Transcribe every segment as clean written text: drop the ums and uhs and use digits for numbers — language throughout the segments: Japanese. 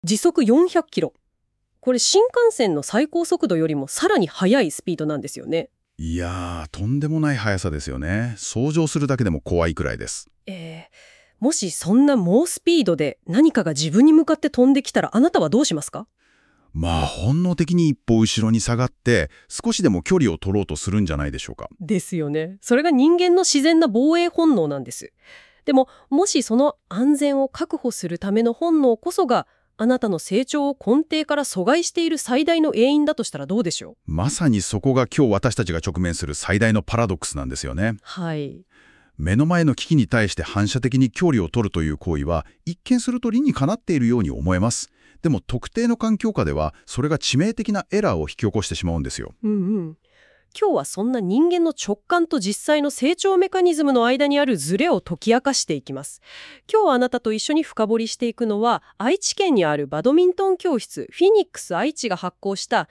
時速400キロ。これ新幹線の最高速度よりもさらに速いスピードなんですよね。 いやー、とんでもない速さですよね。想像するだけでも怖いくらいです。 もしそんな猛スピードで何かが自分に向かって飛んできたらあなたはどうしますか？ 本能的に一歩後ろに下がって少しでも距離を取ろうとするんじゃないでしょうか。 ですよね。それが人間の自然な防衛本能なんです。でも、もしその安全を確保するための本能こそがあなたの成長を根底から阻害している最大の原因だとしたらどうでしょう？ まさにそこが今日私たちが直面する最大のパラドックスなんですよね。 はい。 目の前の危機に対して反射的に距離を取るという行為は一見すると理にかなっているように思えます。でも特定の環境下ではそれが致命的なエラーを引き起こしてしまうんですよ。 今日はそんな人間の直感と実際の成長メカニズムの間にあるズレを解き明かしていきます。今日あなたと一緒に深掘りしていくのは、愛知県にあるバドミントン教室フィニックス愛知が発行した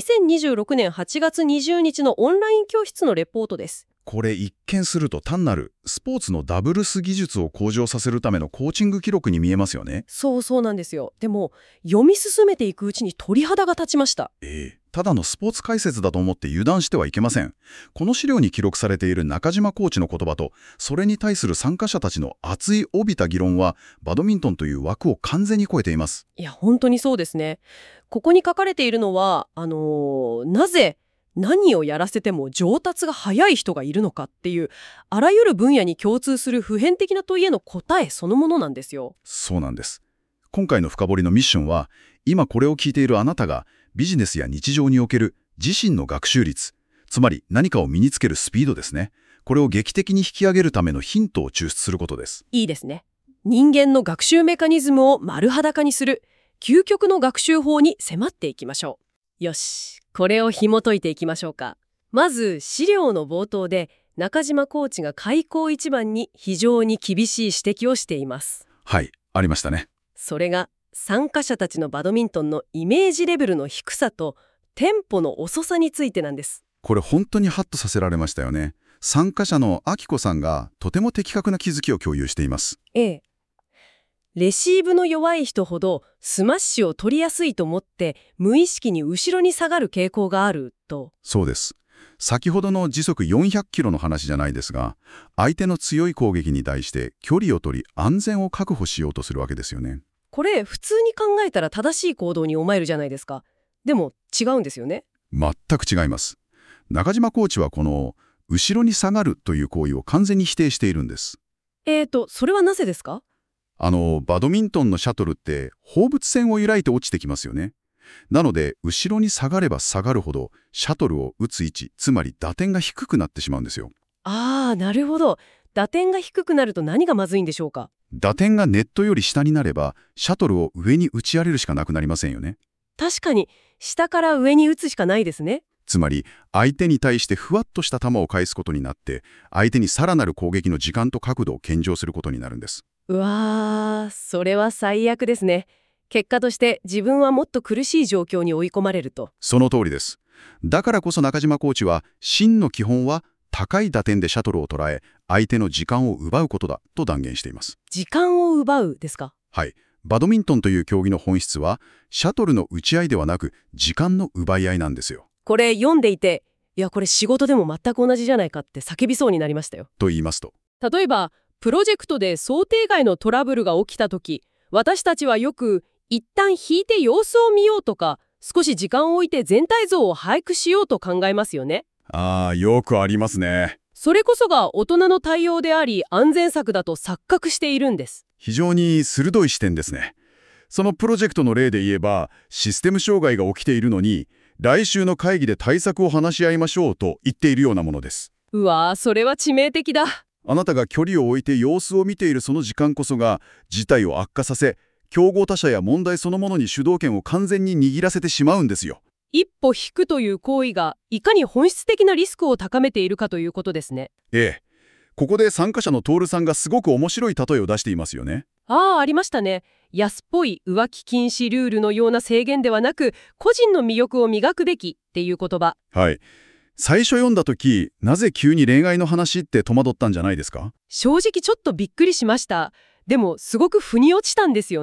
2026年8月20日のオンライン教室のレポートです。 これ一見すると単なるスポーツのダブルス技術を向上させるためのコーチング記録に見えますよね。 そうなんですよ。でも読み進めていくうちに鳥肌が立ちました。 ただのスポーツ解説だと思って油断してはいけません。この資料に記録されている中島コーチの言葉と、それに対する参加者たちの熱い帯びた議論は、バドミントンという枠を完全に超えています。 いや、本当にそうですね。ここに書かれているのは、なぜ何をやらせても上達が早い人がいるのかっていう、あらゆる分野に共通する普遍的な問いへの答えそのものなんですよ。 そうなんです。今回の深掘りのミッションは、今これを聞いているあなたが、ビジネスや日常における自身の学習率、つまり何かを身につけるスピードですね。これを劇的に引き上げるためのヒントを抽出することです。 いいですね。人間の学習メカニズムを丸裸にする、究極の学習法に迫っていきましょう。よし、これを紐解いていきましょうか。まず、資料の冒頭で、中島コーチが開口一番に非常に厳しい指摘をしています。 はい、ありましたね。 それが、参加者たちのバドミントンのイメージレベルの低さとテンポの遅さについてなんです。 これ本当にハッとさせられましたよね。参加者のあきこさんがとても的確な気づきを共有しています。 レシーブの弱い人ほどスマッシュを取りやすいと思って無意識に後ろに下がる傾向があると。 そうです。先ほどの時速400キロの話じゃないですが、相手の強い攻撃に対して距離を取り安全を確保しようとするわけですよね。 これ普通に考えたら正しい行動に思えるじゃないですか。でも違うんですよね。 全く違います。中島コーチはこの後ろに下がるという行為を完全に否定しているんです。 それはなぜですか？ バドミントンのシャトルって放物線を揺らいて落ちてきますよね。なので後ろに下がれば下がるほどシャトルを打つ位置、つまり打点が低くなってしまうんですよ。 なるほど。打点が低くなると何がまずいんでしょうか？ 打点がネットより下になれば、シャトルを上に打ち上げるしかなくなりませんよね。 確かに、下から上に打つしかないですね。 つまり、相手に対してふわっとした球を返すことになって、相手にさらなる攻撃の時間と角度を献上することになるんです。 うわー、それは最悪ですね。結果として自分はもっと苦しい状況に追い込まれると。 その通りです。だからこそ中島コーチは、真の基本は高い打点でシャトルを捉え、相手の時間を奪うことだと断言しています。 時間を奪うですか？ はい。バドミントンという競技の本質は、シャトルの打ち合いではなく、時間の奪い合いなんですよ。 これ読んでいて、いやこれ仕事でも全く同じじゃないかって叫びそうになりましたよ。 と言いますと。 例えば、プロジェクトで想定外のトラブルが起きたとき、私たちはよく一旦引いて様子を見ようとか、少し時間を置いて全体像を把握しようと考えますよね。 よくありますね。 それこそが大人の対応であり安全策だと錯覚しているんです。 非常に鋭い視点ですね。そのプロジェクトの例で言えば、システム障害が起きているのに、来週の会議で対策を話し合いましょうと言っているようなものです。 うわー、それは致命的だ。 あなたが距離を置いて様子を見ているその時間こそが、事態を悪化させ、競合他社や問題そのものに主導権を完全に握らせてしまうんですよ。 一歩引くという行為がいかに本質的なリスクを高めているかということですね。 ここで参加者のトールさんがすごく面白い例えを出していますよね。 ありましたね。安っぽい浮気禁止ルールのような制限ではなく、個人の魅力を磨くべきっていう言葉。 はい。最初読んだ時、なぜ急に恋愛の話って戸惑ったんじゃないですか？ 正直ちょっとびっくりしました。でもすごく腑に落ちたんですよね。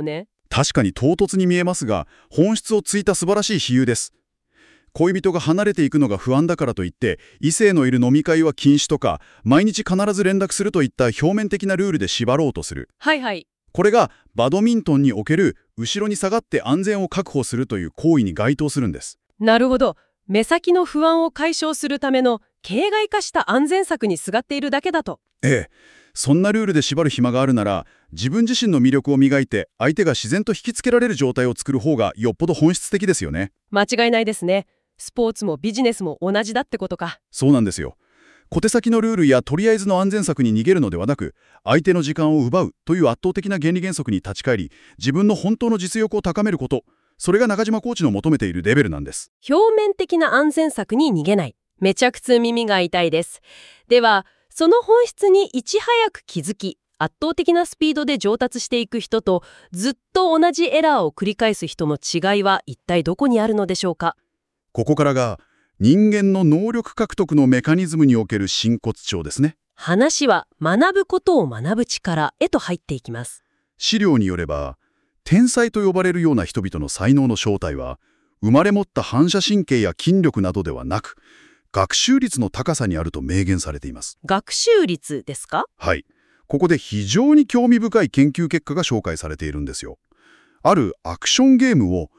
確かに唐突に見えますが、本質をついた素晴らしい比喩です。恋人が離れていくのが不安だからといって、異性のいる飲み会は禁止とか、毎日必ず連絡するといった表面的なルールで縛ろうとする。 はいはい。 これがバドミントンにおける後ろに下がって安全を確保するという行為に該当するんです。 なるほど。目先の不安を解消するための形骸化した安全策にすがっているだけだと。 ええ。そんなルールで縛る暇があるなら、自分自身の魅力を磨いて相手が自然と引きつけられる状態を作る方がよっぽど本質的ですよね。 間違いないですね。スポーツもビジネスも同じだってことか。 そうなんですよ。小手先のルールやとりあえずの安全策に逃げるのではなく、相手の時間を奪うという圧倒的な原理原則に立ち返り、自分の本当の実力を高めること、それが中島コーチの求めているレベルなんです。 表面的な安全策に逃げない。めちゃくちゃ耳が痛いです。では、その本質にいち早く気づき、圧倒的なスピードで上達していく人と、ずっと同じエラーを繰り返す人の違いは一体どこにあるのでしょうか。 ここからが、人間の能力獲得のメカニズムにおける真骨頂ですね。 話は学ぶことを学ぶ力へと入っていきます。 資料によれば、天才と呼ばれるような人々の才能の正体は、生まれ持った反射神経や筋力などではなく、学習率の高さにあると明言されています。 学習率ですか？ はい。ここで非常に興味深い研究結果が紹介されているんですよ。あるアクションゲームを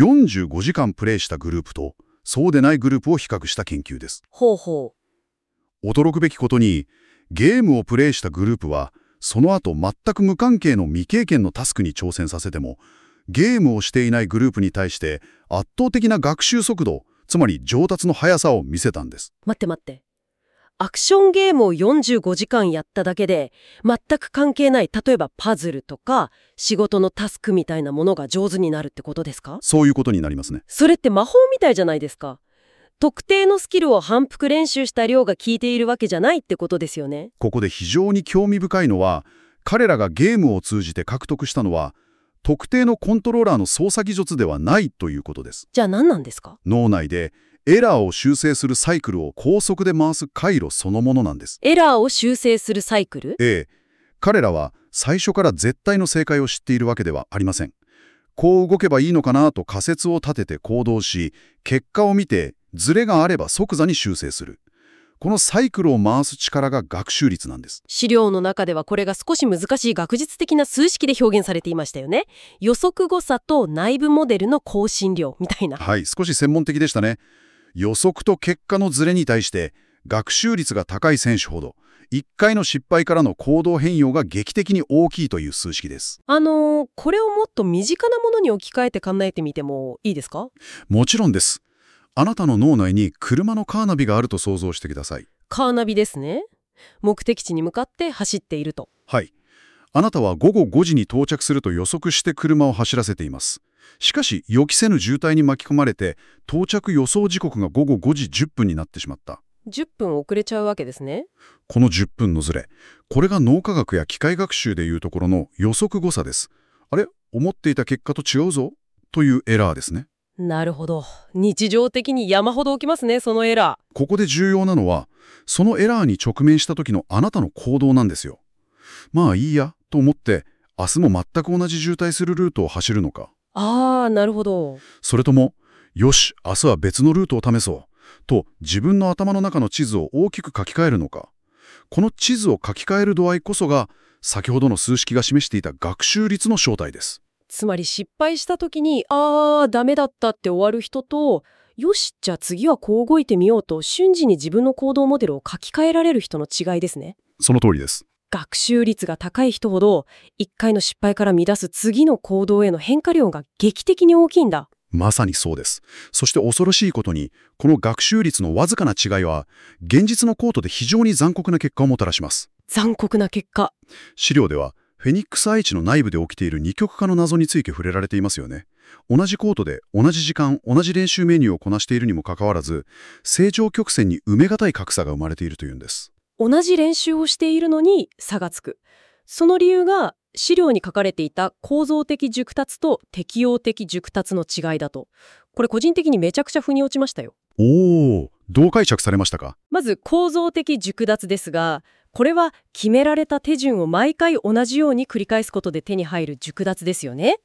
45時間プレイしたグループと、そうでないグループを比較した研究です。 ほうほう。驚くべきことに、ゲームをプレイしたグループは、その後全く無関係の未経験のタスクに挑戦させても、ゲームをしていないグループに対して圧倒的な学習速度、つまり上達の速さを見せたんです。 待って待って。アクションゲームを45時間やっただけで、全く関係ない、例えばパズルとか仕事のタスクみたいなものが上手になるってことですか？ そういうことになりますね。 それって魔法みたいじゃないですか。特定のスキルを反復練習した量が効いているわけじゃないってことですよね。 ここで非常に興味深いのは、彼らがゲームを通じて獲得したのは、特定のコントローラーの操作技術ではないということです。 じゃあ何なんですか？ 脳内でエラーを修正するサイクルを高速で回す回路そのものなんです。 エラーを修正するサイクル？ ええ。彼らは最初から絶対の正解を知っているわけではありません。こう動けばいいのかなと仮説を立てて行動し、結果を見てズレがあれば即座に修正する。このサイクルを回す力が学習率なんです。 資料の中ではこれが少し難しい学術的な数式で表現されていましたよね。予測誤差と内部モデルの更新量みたいな。 はい、少し専門的でしたね。予測と結果のズレに対して学習率が高い選手ほど1回の失敗からの行動変容が劇的に大きいという数式です。 これをもっと身近なものに置き換えて考えてみてもいいですか？ もちろんです。あなたの脳内に車のカーナビがあると想像してください。 カーナビですね。目的地に向かって走っていると。 はい。あなたは午後5時に到着すると予測して車を走らせています。しかし、予期せぬ渋滞に巻き込まれて、到着予想時刻が午後5時10分になってしまった。 10分遅れちゃうわけですね。 この10分のズレ、これが脳科学や機械学習でいうところの予測誤差です。あれ？思っていた結果と違うぞというエラーですね。 なるほど。日常的に山ほど起きますね、そのエラー。 ここで重要なのは、そのエラーに直面した時のあなたの行動なんですよ。まあいいやと思って、明日も全く同じ渋滞するルートを走るのか。 なるほど。 それとも、よし、明日は別のルートを試そうと自分の頭の中の地図を大きく書き換えるのか。この地図を書き換える度合いこそが、先ほどの数式が示していた学習率の正体です。 つまり失敗した時に、ダメだったって終わる人と、よし、じゃあ次はこう動いてみようと瞬時に自分の行動モデルを書き換えられる人の違いですね。 その通りです。 学習率が高い人ほど、1回の失敗から見出す次の行動への変化量が劇的に大きいんだ。 まさにそうです。そして恐ろしいことに、この学習率のわずかな違いは、現実のコートで非常に残酷な結果をもたらします。 残酷な結果。 資料では、フェニックス愛知の内部で起きている二極化の謎について触れられていますよね。同じコートで同じ時間、同じ練習メニューをこなしているにもかかわらず、成長曲線に埋めがたい格差が生まれているというんです。 同じ練習をしているのに差がつく。その理由が資料に書かれていた構造的熟達と適応的熟達の違いだと。これ個人的にめちゃくちゃ腑に落ちましたよ。 どう解釈されましたか？ まず構造的熟達ですが、これは決められた手順を毎回同じように繰り返すことで手に入る熟達ですよね。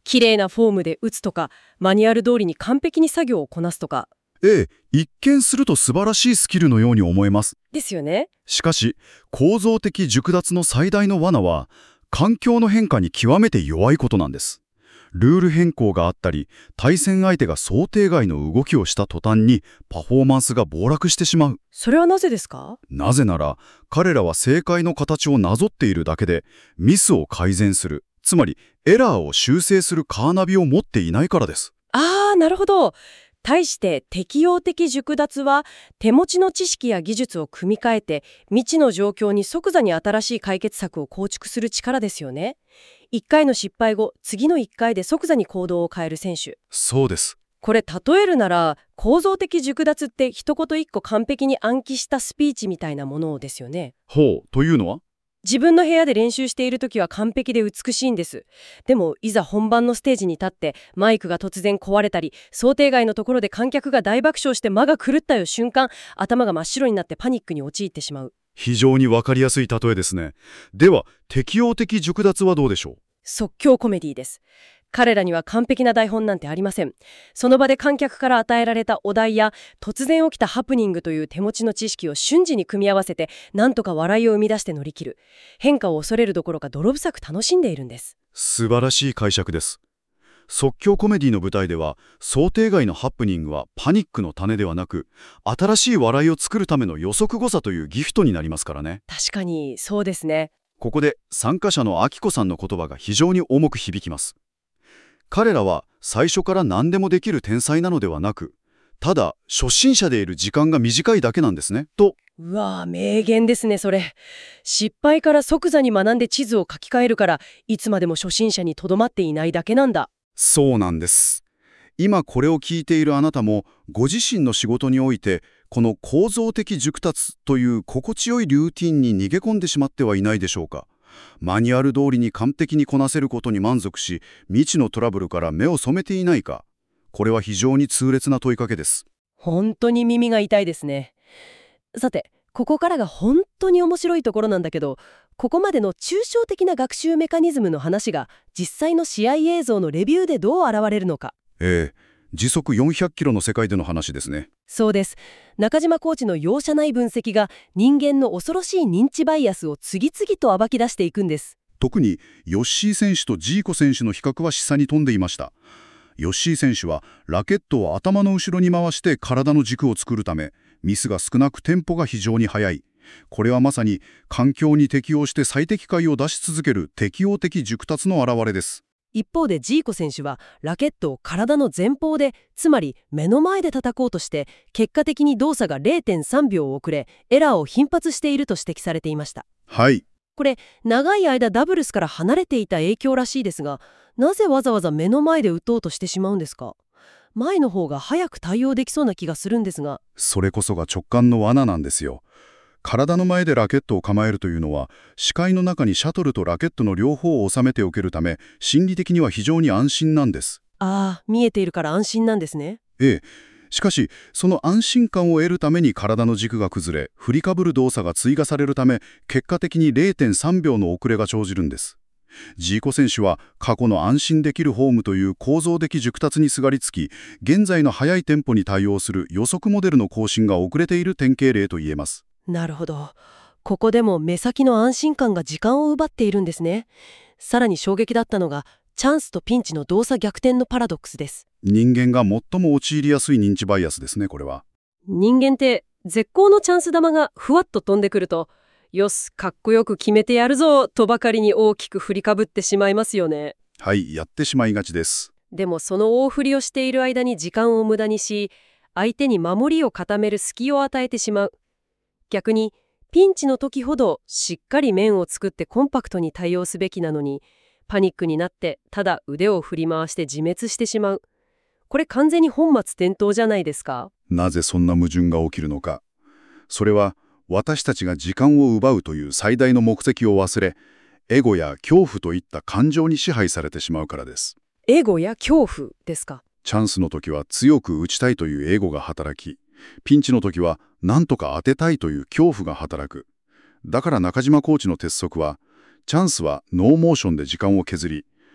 綺麗なフォームで打つとか、マニュアル通りに完璧に作業をこなすとか。 ええ、一見すると素晴らしいスキルのように思えます。 ですよね。 しかし、構造的熟奪の最大の罠は、環境の変化に極めて弱いことなんです。ルール変更があったり、対戦相手が想定外の動きをした途端にパフォーマンスが暴落してしまう。 それはなぜですか？ なぜなら、彼らは正解の形をなぞっているだけで、ミスを改善する、つまりエラーを修正するカーナビを持っていないからです。 なるほど。対して適応的熟奪は手持ちの知識や技術を組み替えて未知の状況に即座に新しい解決策を構築する力ですよね。1回の失敗後、次の1回で即座に行動を変える選手。 そうです。 これ例えるなら構造的熟奪って一言一個完璧に暗記したスピーチみたいなものですよね。 ほう、というのは？ 自分の部屋で練習している時は完璧で美しいんです。でもいざ本番のステージに立ってマイクが突然壊れたり想定外のところで観客が大爆笑して間が狂ったよ瞬間、頭が真っ白になってパニックに陥ってしまう。 非常にわかりやすい例えですね。では、適応的熟奪はどうでしょう？ 即興コメディです。彼らには完璧な台本なんてありません。その場で観客から与えられたお題や突然起きたハプニングという手持ちの知識を瞬時に組み合わせてなんとか笑いを生み出して乗り切る。変化を恐れるどころか泥臭く楽しんでいるんです。 素晴らしい解釈です。即興コメディの舞台では、想定外のハプニングはパニックの種ではなく、新しい笑いを作るための予測誤差というギフトになりますからね。 確かにそうですね。 ここで参加者のアキコさんの言葉が非常に重く響きます。彼らは最初から何でもできる天才なのではなく、ただ初心者でいる時間が短いだけなんですね、と。 うわぁ、名言ですね、それ。失敗から即座に学んで地図を書き換えるから、いつまでも初心者にとどまっていないだけなんだ。 そうなんです。今これを聞いているあなたも、ご自身の仕事において、この構造的熟達という心地よいルーティンに逃げ込んでしまってはいないでしょうか。マニュアル通りに完璧にこなせることに満足し、未知のトラブルから目を染めていないか。これは非常に痛烈な問いかけです。 本当に耳が痛いですね。さて、ここからが本当に面白いところなんだけど、ここまでの抽象的な学習メカニズムの話が実際の試合映像のレビューでどう現れるのか。 時速400キロの世界での話ですね。 そうです。中島コーチの容赦ない分析が人間の恐ろしい認知バイアスを次々と暴き出していくんです。 特にヨッシー選手とジーコ選手の比較は示唆に富んでいました。ヨッシー選手はラケットを頭の後ろに回して体の軸を作るため、ミスが少なくテンポが非常に速い。これはまさに環境に適応して最適解を出し続ける適応的熟達の表れです。 一方でジーコ選手はラケットを体の前方で、つまり目の前で叩こうとして結果的に動作が 0.3 秒遅れエラーを頻発していると指摘されていました。 はい。 これ長い間ダブルスから離れていた影響らしいですが、なぜわざわざ目の前で打とうとしてしまうんですか？前の方が早く対応できそうな気がするんですが。 それこそが直感の罠なんですよ。体の前でラケットを構えるというのは、視界の中にシャトルとラケットの両方を収めておけるため、心理的には非常に安心なんです。 見えているから安心なんですね。 しかし、その安心感を得るために体の軸が崩れ、振りかぶる動作が追加されるため、結果的に 0.3 秒の遅れが生じるんです。ジーコ選手は過去の安心できるフォームという構造的熟達にすがりつき、現在の速いテンポに対応する予測モデルの更新が遅れている典型例と言えます。 なるほど。ここでも目先の安心感が時間を奪っているんですね。さらに衝撃だったのが、チャンスとピンチの動作逆転のパラドックスです。 人間が最も陥りやすい認知バイアスですね、これは。 人間って絶好のチャンス球がふわっと飛んでくると、よし、かっこよく決めてやるぞとばかりに大きく振りかぶってしまいますよね。 はい、やってしまいがちです。 でもその大振りをしている間に時間を無駄にし、相手に守りを固める隙を与えてしまう。逆にピンチの時ほどしっかり面を作ってコンパクトに対応すべきなのに、パニックになってただ腕を振り回して自滅してしまう。これ完全に本末転倒じゃないですか。 なぜそんな矛盾が起きるのか。それは私たちが時間を奪うという最大の目的を忘れ、エゴや恐怖といった感情に支配されてしまうからです。 エゴや恐怖ですか。 チャンスの時は強く打ちたいというエゴが働き、ピンチの時は何とか当てたいという恐怖が働く。だから中島コーチの鉄則は、チャンスはノーモーションで時間を削り、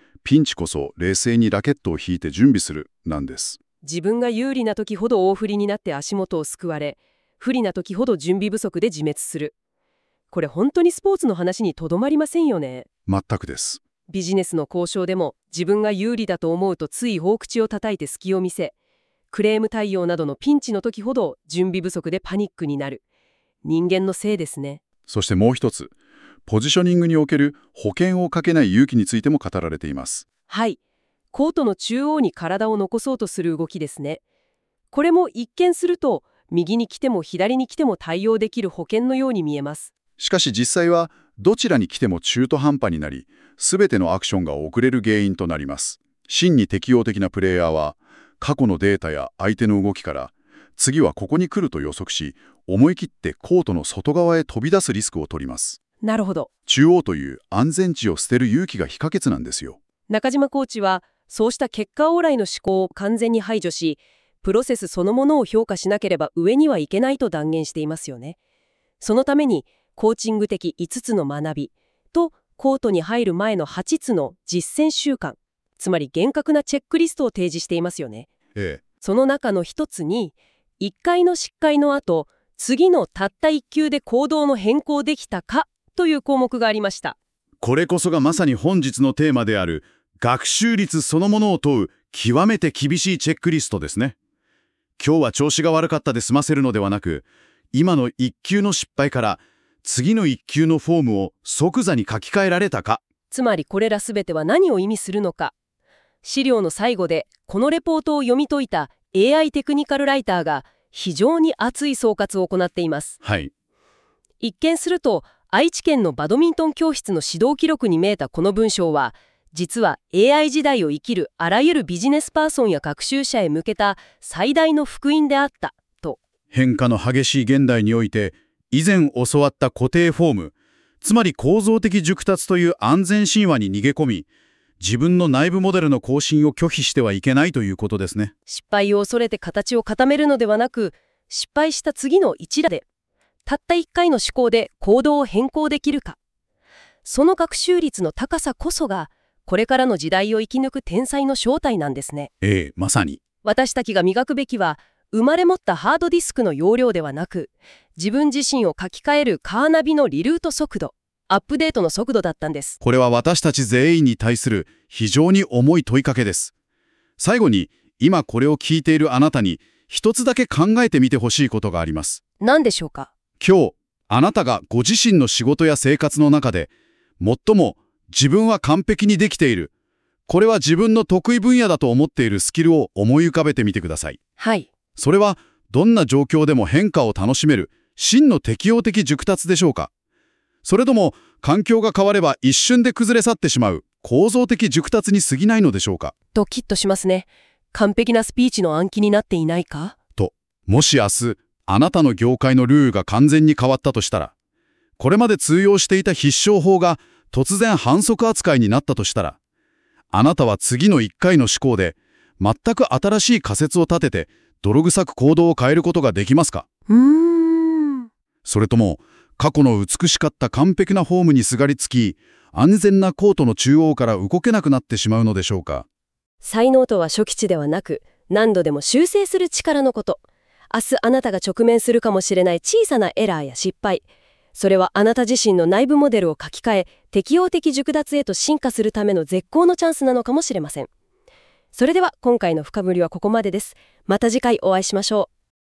ピンチこそ冷静にラケットを引いて準備するなんです。 自分が有利な時ほど大振りになって足元をすくわれ、不利な時ほど準備不足で自滅する。これ本当にスポーツの話にとどまりませんよね。 全くです。 ビジネスの交渉でも自分が有利だと思うとつい大口を叩いて隙を見せ、クレーム対応などのピンチの時ほど準備不足でパニックになる。人間のせいですね。 そしてもう一つ、ポジショニングにおける保険をかけない勇気についても語られています。 はい。コートの中央に体を残そうとする動きですね。これも一見すると右に来ても左に来ても対応できる保険のように見えます。 しかし実際はどちらに来ても中途半端になり、全てのアクションが遅れる原因となります。真に適応的なプレイヤーは過去のデータや相手の動きから次はここに来ると予測し、思い切ってコートの外側へ飛び出すリスクを取ります。 なるほど。 中央という安全地を捨てる勇気が不可欠なんですよ。 中島コーチはそうした結果往来の思考を完全に排除し、プロセスそのものを評価しなければ上にはいけないと断言していますよね。そのためにコーチング的5つの学びとコートに入る前の8つの実践習慣、つまり厳格なチェックリストを提示していますよね。その中の一つに1回の失敗の後、次のたった1球で行動の変更できたかという項目がありました。 これこそがまさに本日のテーマである学習率そのものを問う極めて厳しいチェックリストですね。今日は調子が悪かったで済ませるのではなく、今の1球の失敗から次の1球のフォームを即座に書き換えられたか。 つまりこれらすべては何を意味するのか。資料の最後でこのレポートを読み解いた AI テクニカルライターが非常に熱い総括を行っています。 はい。 一見すると愛知県のバドミントン教室の指導記録に見えたこの文章は、実は AI 時代を生きるあらゆるビジネスパーソンや学習者へ向けた最大の福音であったと。 変化の激しい現代において、以前教わった固定フォーム、つまり構造的熟達という安全神話に逃げ込み、自分の内部モデルの更新を拒否してはいけないということですね。 失敗を恐れて形を固めるのではなく、失敗した次の一打で、たった1回の思考で行動を変更できるか。その学習率の高さこそが、これからの時代を生き抜く天才の正体なんですね。 まさに。 私たちが磨くべきは、生まれ持ったハードディスクの容量ではなく、自分自身を書き換えるカーナビのリルート速度、アップデートの速度だったんです。 これは私たち全員に対する非常に重い問いかけです。最後に、今これを聞いているあなたに、一つだけ考えてみてほしいことがあります。 何でしょうか。 今日、あなたがご自身の仕事や生活の中で、最も自分は完璧にできている、これは自分の得意分野だと思っているスキルを思い浮かべてみてください。 はい。 それは、どんな状況でも変化を楽しめる、真の適応的熟達でしょうか。それとも、環境が変われば一瞬で崩れ去ってしまう、構造的熟達に過ぎないのでしょうか。 ドキッとしますね。完璧なスピーチの暗記になっていないかと、もし明日、あなたの業界のルールが完全に変わったとしたら、これまで通用していた必勝法が突然反則扱いになったとしたら、あなたは次の1回の思考で、全く新しい仮説を立てて、泥臭く行動を変えることができますか？それとも、過去の美しかった完璧なフォームにすがりつき、安全なコートの中央から動けなくなってしまうのでしょうか。 才能とは初期値ではなく、何度でも修正する力のこと。明日あなたが直面するかもしれない小さなエラーや失敗。それはあなた自身の内部モデルを書き換え、適応的熟達へと進化するための絶好のチャンスなのかもしれません。それでは今回の深掘りはここまでです。また次回お会いしましょう。